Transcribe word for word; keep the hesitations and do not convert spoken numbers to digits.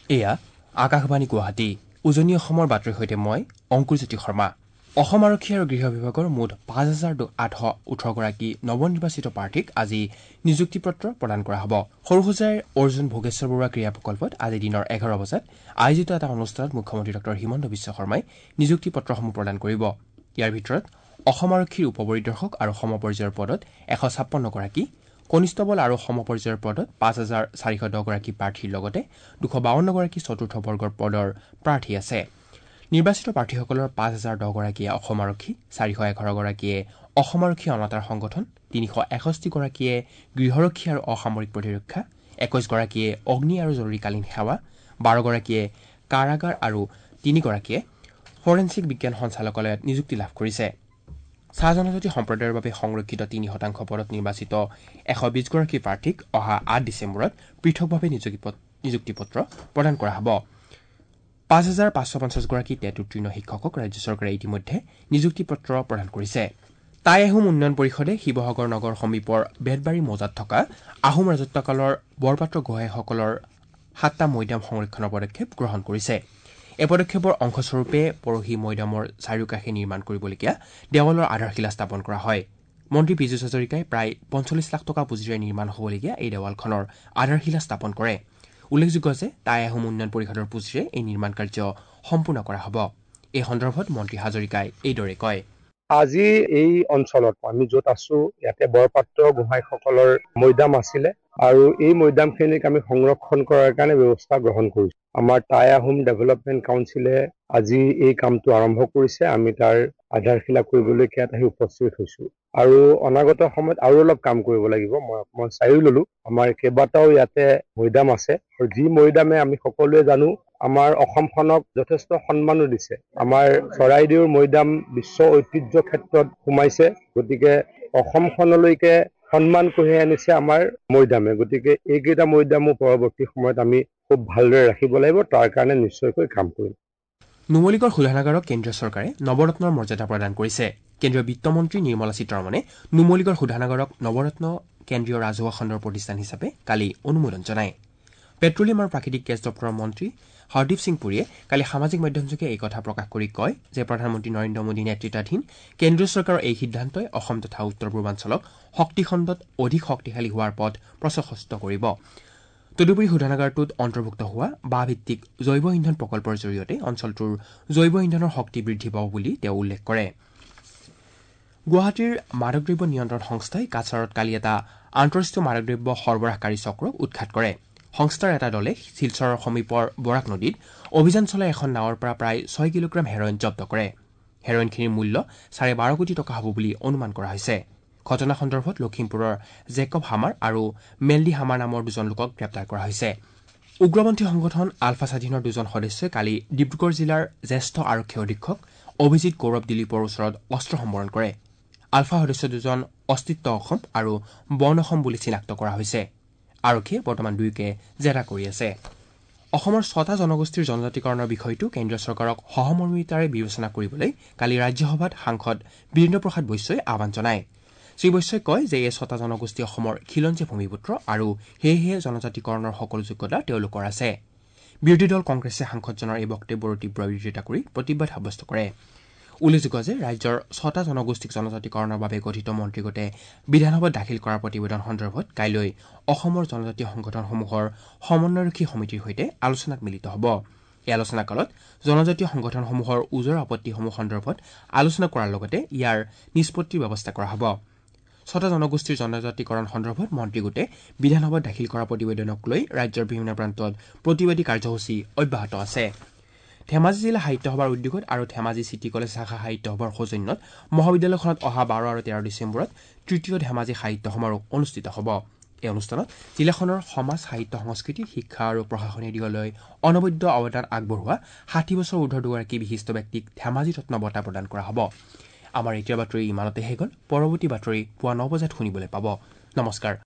এয়া আকাশবাণী গুৱাহাটী উজনি অসমৰ বাতৰিৰ সৈতে মই অংকুৰজ্যোতি শৰ্মা। অসম আৰক্ষী আৰু গৃহ বিভাগৰ মুঠ পাঁচ হাজাৰ আঠশ ওঠৰগৰাকী নৱনিৰ্বাচিত প্ৰাৰ্থীক আজি নিযুক্তি পত্ৰ প্ৰদান কৰা হ'ব। সৰুসজাইৰ অৰ্জুন ভোগেশ্বৰ বৰুৱা ক্ৰীড়া প্ৰকল্পত আজি দিনৰ এঘাৰ বজাত আয়োজিত এটা অনুষ্ঠানত মুখ্যমন্ত্ৰী ডঃ হিমন্ত বিশ্ব শৰ্মাই নিযুক্তি পত্ৰসমূহ প্ৰদান কৰিব। ইয়াৰ ভিতৰত অসম আৰক্ষীৰ উপপৰিদৰ্শক আৰু সমপৰ্যায়ৰ পদত এশ ছাপন্নগৰাকী, কনিষ্টবল আৰু সমপৰ্যায়ৰ পদত পাঁচ হাজাৰ চাৰিশ দহগৰাকী প্ৰাৰ্থীৰ লগতে দুশ বাৱন্নগৰাকী চতুৰ্থ বৰ্গৰ পদৰ প্ৰাৰ্থী আছে। নিৰ্বাচিত প্ৰাৰ্থীসকলৰ পাঁচ হাজাৰ দহগৰাকীয়ে অসম আৰক্ষী, চাৰিশ এঘাৰগৰাকীয়ে অসম আৰক্ষী অনাতাঁৰ সংগঠন, তিনিশ এষষ্ঠিগৰাকীয়ে গৃহৰক্ষী আৰু অসামৰিক প্ৰতিৰক্ষা, একৈশগৰাকীয়ে অগ্নি আৰু জৰুৰীকালীন সেৱা, বাৰগৰাকীয়ে কাৰাগাৰ আৰু তিনিগৰাকীয়ে ফৰেনচিক বিজ্ঞান সঞ্চালকালয়ত নিযুক্তি লাভ কৰিছে। চাহ জনজাতি সম্প্ৰদায়ৰ বাবে সংৰক্ষিত তিনি শতাংশ পদত নিৰ্বাচিত এশ বিশগৰাকী প্ৰাৰ্থীক অহা আঠ ডিচেম্বৰত পৃথকভাৱে নিযুক্তি পত্ৰ প্ৰদান কৰা হ'ব। পাঁচ হাজাৰ পাঁচশ পঞ্চাছগৰাকী টেট উত্তীৰ্ণ শিক্ষকক ৰাজ্য চৰকাৰে ইতিমধ্যে নিযুক্তি পত্ৰ প্ৰদান কৰিছে। টাই আহোম উন্নয়ন পৰিষদে শিৱসাগৰ নগৰ সমীপৰ বেতবাৰী মৌজাত থকা আহোম ৰাজত্বকালৰ বৰপাত্ৰ গোহাঁইসকলৰ সাতটা মৈদাম সংৰক্ষণৰ পদক্ষেপ গ্ৰহণ কৰিছে। এই পদক্ষেপৰ অংশস্বৰূপে পৰহি মৈদামৰ চাৰিওকাষে নিৰ্মাণ কৰিবলগীয়া দেৱালৰ আধাৰশিলা স্থাপন কৰা হয়। মন্ত্ৰী পীযুষ হাজৰিকাই প্ৰায় পঞ্চল্লিছ লাখ টকা পুঁজিৰে নিৰ্মাণ হ'বলগীয়া এই দেৱালখনৰ আধাৰশিলা স্থাপন কৰে। উল্লেখযোগ্য যে টাই আহোম উন্নয়ন পৰিষদৰ পুঁজিৰে এই নিৰ্মাণ কাৰ্য সম্পূৰ্ণ কৰা হ'ব। এই সন্দৰ্ভত মন্ত্ৰী হাজৰিকাই এইদৰে কয়। আজি এই অঞ্চলত আমি য'ত আছো ইয়াতে বৰপাত্ৰ গোহাঁইসকলৰ মৈদাম আছিলে আৰু এই মৈদামখিনিক আমি সংৰক্ষণ কৰাৰ কাৰণে ব্যৱস্থা গ্ৰহণ কৰিছো। আমাৰ টাই আহোম ডেভেলপমেণ্ট কাউন্সিলে আজি এই কামটো আৰম্ভ কৰিছে। আমি তাৰ আধাৰশিলা কৰিবলৈ ইয়াত আহি উপস্থিত হৈছো আৰু অনাগত সময়ত আৰু অলপ কাম কৰিব লাগিব। মই অকমান চাইও ললো। আমাৰ কেইবাটাও ইয়াতে মৈদাম আছে আৰু যি মৈদামে আমি সকলোৱে জানো আমাৰ অসমখনক যথেষ্ট সন্মানো দিছে। আমাৰ চৰাইদেউৰ মৈদাম বিশ্ব ঐতিহ্য ক্ষেত্ৰত সোমাইছে। গতিকে অসমখনলৈকে সন্মান কঢ়িয়াই আনিছে আমাৰ মৈদামে। গতিকে এইকেইটা মৈদামো পৰৱৰ্তী সময়ত আমি খুব ভালদৰে ৰাখিব লাগিব। তাৰ কাৰণে নিশ্চয়কৈ কাম কৰিম। নুমলীগড় শোধনাগাৰক কেন্দ্ৰীয় চৰকাৰে নৱৰত্নৰ মৰ্যাদা প্ৰদান কৰিছে। কেন্দ্ৰীয় বিত্তমন্ত্ৰী নিৰ্মলা সীতাৰমণে নুমলীগড় শোধনাগাৰক নৱৰত্ন কেন্দ্ৰীয় ৰাজহুৱা খণ্ডৰ প্ৰতিষ্ঠান হিচাপে কালি অনুমোদন জনায়। পেট্ৰলিয়াম আৰু প্ৰাকৃতিক গেছ দপ্তৰৰ মন্ত্ৰী হৰদীপ সিং পুৰীয়ে কালি সামাজিক মাধ্যমযোগে এই কথা প্ৰকাশ কৰি কয় যে প্ৰধানমন্ত্ৰী নৰেন্দ্ৰ মোদী নেতৃত্বাধীন কেন্দ্ৰীয় চৰকাৰৰ এই সিদ্ধান্তই অসম তথা উত্তৰ পূৰ্বাঞ্চলক শক্তি খণ্ডত অধিক শক্তিশালী হোৱাৰ পথ প্ৰশস্ত কৰিব। তদুপৰি শোধনাগাৰটোত অন্তৰ্ভুক্ত হোৱা বাঁহভিত্তিক জৈৱ ইন্ধন প্ৰকল্পৰ জৰিয়তে অঞ্চলটোৰ জৈৱ ইন্ধনৰ শক্তি বৃদ্ধি পাব বুলি তেওঁ উল্লেখ কৰে। গুৱাহাটীৰ মাদকদ্ৰব্য নিয়ন্ত্ৰণ সংস্থাই কাছাৰত কালি এটা আন্তঃৰাষ্ট্ৰীয় মাদকদ্ৰব্য সৰবৰাহকাৰী চক্ৰক উৎখাত কৰে। সংস্থাৰ এটা দলে শিলচৰৰ সমীপৰ বৰাক নদীত অভিযান চলাই এখন নাৱৰ পৰা প্ৰায় ছয় কিলোগ্ৰাম হেৰইন জব্দ কৰে। হেৰইনখিনিৰ মূল্য চাৰে বাৰ কোটি টকা হ'ব বুলি অনুমান কৰা হৈছে। ঘটনা সন্দৰ্ভত লখিমপুৰৰ জেকব হামাৰ আৰু মেলডি হামাৰ নামৰ দুজন লোকক গ্ৰেপ্তাৰ কৰা হৈছে। উগ্ৰপন্থী সংগঠন আলফা স্বাধীনৰ দুজন সদস্যই কালি ডিব্ৰুগড় জিলাৰ জ্যেষ্ঠ আৰক্ষী অধীক্ষক অভিজিত গৌৰৱ দিলীপৰ ওচৰত অস্ত্ৰ সম্বৰণ কৰে। আলফা সদস্য দুজন অস্তিত্ব অসম আৰু বন অসম বুলি চিনাক্ত কৰা হৈছে। আৰক্ষীয়ে বৰ্তমান দুয়োকে জেৰা কৰি আছে। অসমৰ ছটা জনগোষ্ঠীৰ জনজাতিকৰণৰ বিষয়টো কেন্দ্ৰীয় চৰকাৰক সহমৰ্মিতাৰে বিবেচনা কৰিবলৈ কালি ৰাজ্যসভাত সাংসদ বীৰেন্দ্ৰ প্ৰসাদ বৈশ্যই আহ্বান জনায়। শ্ৰীবৈশ্যই কয় যে এই ছটা জনগোষ্ঠী অসমৰ খিলঞ্জীয়া ভূমিপুত্ৰ আৰু সেয়েহে জনজাতিকৰণৰ সকলো যোগ্যতা তেওঁলোকৰ আছে। বিৰোধী দল কংগ্ৰেছে সাংসদজনৰ এই বক্তব্যৰ তীব্ৰ বিৰোধিতা কৰি প্ৰতিবাদ সাব্যস্ত কৰে। উল্লেখযোগ্য যে ৰাজ্যৰ ছটা জনগোষ্ঠীক জনজাতিকৰণৰ বাবে গঠিত মন্ত্ৰীগোটে বিধানসভাত দাখিল কৰা প্ৰতিবেদন সন্দৰ্ভত কাইলৈ অসমৰ জনজাতীয় সংগঠনসমূহৰ সমন্বয়ৰক্ষী সমিতিৰ সৈতে আলোচনাত মিলিত হ'ব। এই আলোচনা কালত জনজাতীয় সংগঠনসমূহৰ ওজৰ আপত্তিসমূহ সন্দৰ্ভত আলোচনা কৰাৰ লগতে ইয়াৰ নিষ্পত্তিৰ ব্যৱস্থা কৰা হ'ব। ছটা জনগোষ্ঠীৰ জনজাতিকৰণ সন্দৰ্ভত মন্ত্ৰীগোটে বিধানসভাত দাখিল কৰা প্ৰতিবেদনক লৈ ৰাজ্যৰ বিভিন্ন প্ৰান্তত প্ৰতিবাদী কাৰ্যসূচী অব্যাহত আছে। ধেমাজি জিলা সাহিত্য সভাৰ উদ্যোগত আৰু ধেমাজি চিটি কলেজ শাখা সাহিত্য সভাৰ সৌজন্যত মহাবিদ্যালয়খনত অহা বাৰ আৰু তেৰ ডিচেম্বৰত তৃতীয় ধেমাজি সাহিত্য সমাৰোহ অনুষ্ঠিত হ'ব। এই অনুষ্ঠানত জিলাখনৰ সমাজ সাহিত্য সংস্কৃতি শিক্ষা আৰু প্ৰশাসনীয় দিশলৈ অনবদ্য অৱদান আগবঢ়োৱা ষাঠি বছৰ ঊৰ্ধৰ দুগৰাকী বিশিষ্ট ব্যক্তিক ধেমাজি ৰত্ন বঁটা প্ৰদান কৰা হ'ব। আমাৰ এতিয়া বাতৰি ইমানতে শেষ হ'ল। পৰৱৰ্তী বাতৰি পুৱা ন বজাত শুনিবলৈ পাব। নমস্কাৰ।